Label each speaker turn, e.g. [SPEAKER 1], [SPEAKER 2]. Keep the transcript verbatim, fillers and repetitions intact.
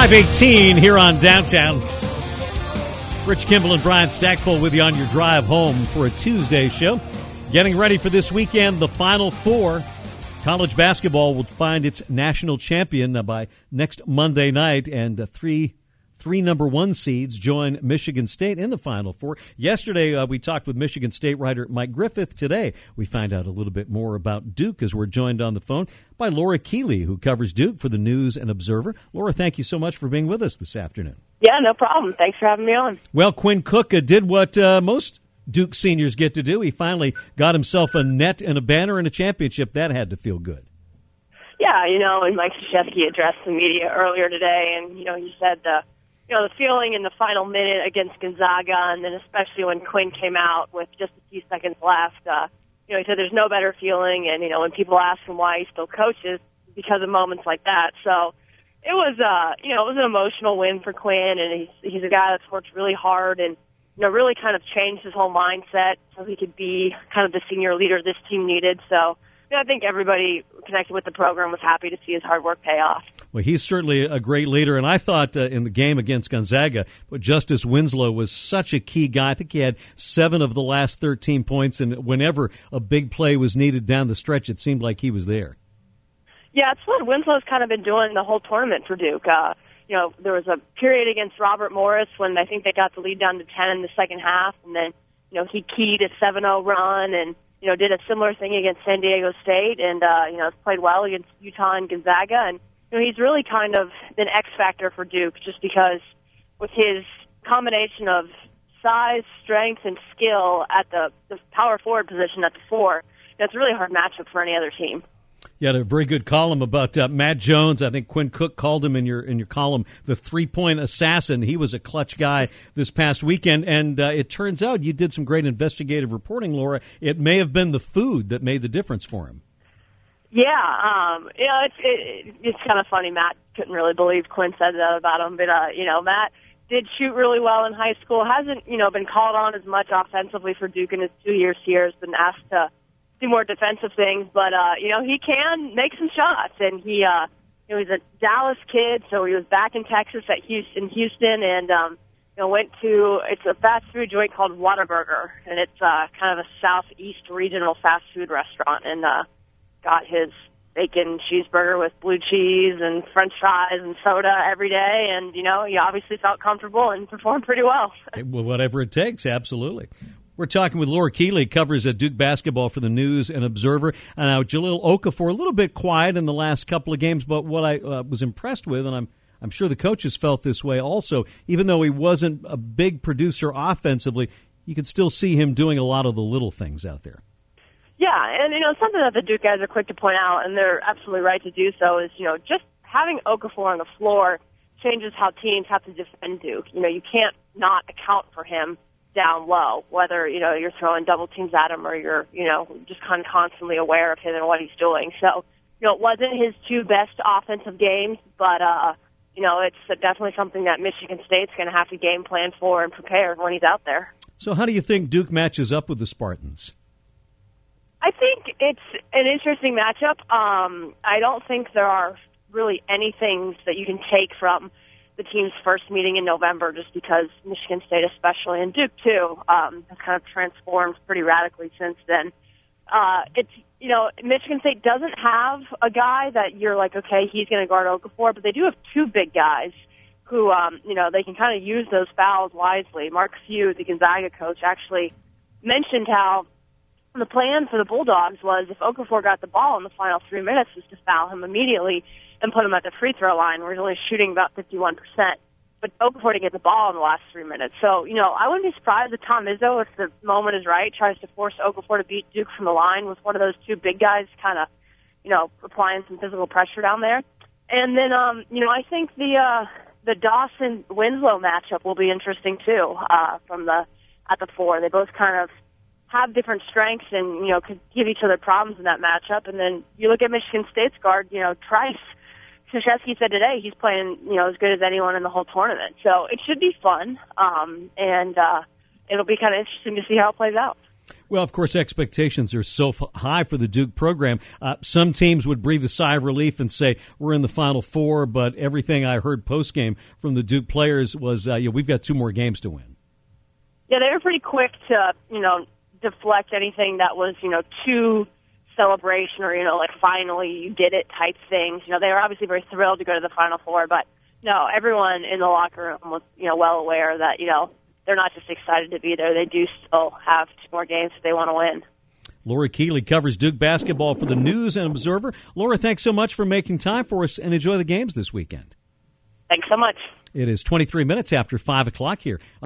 [SPEAKER 1] five eighteen here on Downtown. Rich Kimball and Brian Stackpole with you on your drive home for a Tuesday show. Getting ready for this weekend, the Final Four. College basketball will find its national champion by next Monday night, and uh, three three number one seeds join Michigan State in the Final Four. Yesterday, uh, we talked with Michigan State writer Mike Griffith. Today, we find out a little bit more about Duke as we're joined on the phone by Laura Keeley, who covers Duke for the News and Observer. Laura, thank you so much for being with us this afternoon.
[SPEAKER 2] Yeah, no problem. Thanks for having me on.
[SPEAKER 1] Well, Quinn Cook uh, did what uh, most Duke seniors get to do. He finally got himself a net and a banner and a championship. That had to feel good.
[SPEAKER 2] Yeah, you know, and Mike Krzyzewski addressed the media earlier today, and, you know, he said the, you know, the feeling in the final minute against Gonzaga, and then especially when Quinn came out with just a few seconds left, uh, you know, he said there's no better feeling, and, you know, when people ask him why he still coaches, because of moments like that. So it was, uh, you know, it was an emotional win for Quinn, and he's, he's a guy that's worked really hard and, you know, really kind of changed his whole mindset so he could be kind of the senior leader this team needed. So, you know, I think everybody connected with the program was happy to see his hard work pay off.
[SPEAKER 1] Well, he's certainly a great leader, and I thought uh, in the game against Gonzaga, but Justice Winslow was such a key guy. I think he had seven of the last thirteen points, and whenever a big play was needed down the stretch, it seemed like he was there.
[SPEAKER 2] Yeah, it's what Winslow's kind of been doing the whole tournament for Duke. Uh, you know, there was a period against Robert Morris when I think they got the lead down to ten in the second half, and then, you know, he keyed a seven oh run and, you know, did a similar thing against San Diego State and, uh, you know, played well against Utah and Gonzaga. And, you know, he's really kind of an X factor for Duke just because with his combination of size, strength, and skill at the, the power forward position at the four, that's a really hard matchup for any other team.
[SPEAKER 1] You had a very good column about uh, Matt Jones. I think Quinn Cook called him in your in your column the three-point assassin. He was a clutch guy this past weekend, and uh, it turns out you did some great investigative reporting, Laura. It may have been the food that made the difference for him.
[SPEAKER 2] Yeah, um, you know, it's it, it's kind of funny. Matt couldn't really believe Quinn said that about him, but uh, you know, Matt did shoot really well in high school. Hasn't you know been called on as much offensively for Duke in his two years here. Has been asked to do more defensive things, but uh, you know he can make some shots, and he uh, you know he's a Dallas kid, so he was back in Texas at Houston, Houston, and um, you know went to it's a fast food joint called Whataburger, and it's uh, kind of a southeast regional fast food restaurant, and uh, got his bacon cheeseburger with blue cheese and French fries and soda every day, and you know he obviously felt comfortable and performed pretty well.
[SPEAKER 1] Well, whatever it takes, absolutely. We're talking with Laura Keeley, covers uh, Duke basketball for the News and Observer. And now Jahlil Okafor, a little bit quiet in the last couple of games, but what I uh, was impressed with, and I'm I'm sure the coaches felt this way also, even though he wasn't a big producer offensively, you could still see him doing a lot of the little things out there.
[SPEAKER 2] Yeah, and you know something that the Duke guys are quick to point out, and they're absolutely right to do so, is you know just having Okafor on the floor changes how teams have to defend Duke. You know you can't not account for him down low, whether, you know, you're throwing double teams at him or you're, you know, just kind of constantly aware of him and what he's doing. So, you know, it wasn't his two best offensive games, but, uh, you know, it's definitely something that Michigan State's going to have to game plan for and prepare when he's out there.
[SPEAKER 1] So how do you think Duke matches up with the Spartans?
[SPEAKER 2] I think it's an interesting matchup. Um, I don't think there are really any things that you can take from the team's first meeting in November, just because Michigan State especially, and Duke too, um, has kind of transformed pretty radically since then. Uh, it's, you know, Michigan State doesn't have a guy that you're like, okay, he's going to guard Okafor, but they do have two big guys who, um, you know, they can kind of use those fouls wisely. Mark Few, the Gonzaga coach, actually mentioned how the plan for the Bulldogs was if Okafor got the ball in the final three minutes was to foul him immediately and put him at the free throw line, where he's only shooting about fifty-one percent. But Okafor to get the ball in the last three minutes. So, you know, I wouldn't be surprised if Tom Izzo, if the moment is right, tries to force Okafor to beat Duke from the line with one of those two big guys kind of, you know, applying some physical pressure down there. And then, um, you know, I think the uh, the Dawson-Winslow matchup will be interesting, too, uh, from the at the four. They both kind of have different strengths and, you know, could give each other problems in that matchup. And then you look at Michigan State's guard, you know, Trice. Krzyzewski said today he's playing, you know, as good as anyone in the whole tournament. So it should be fun, um, and uh, it'll be kind of interesting to see how it plays out.
[SPEAKER 1] Well, of course, expectations are so f- high for the Duke program. Uh, some teams would breathe a sigh of relief and say, we're in the Final Four, but everything I heard postgame from the Duke players was, uh, yeah, we've got two more games to win.
[SPEAKER 2] Yeah, they were pretty quick to, you know, deflect anything that was, you know, too celebration or, you know, like finally you did it type things. You know, they were obviously very thrilled to go to the Final Four, but no, everyone in the locker room was, you know, well aware that, you know, they're not just excited to be there. They do still have two more games if they want to win.
[SPEAKER 1] Laura Keeley covers Duke basketball for the News and Observer. Laura, thanks so much for making time for us, and enjoy the games this weekend.
[SPEAKER 2] Thanks so much.
[SPEAKER 1] It is twenty-three minutes after five o'clock here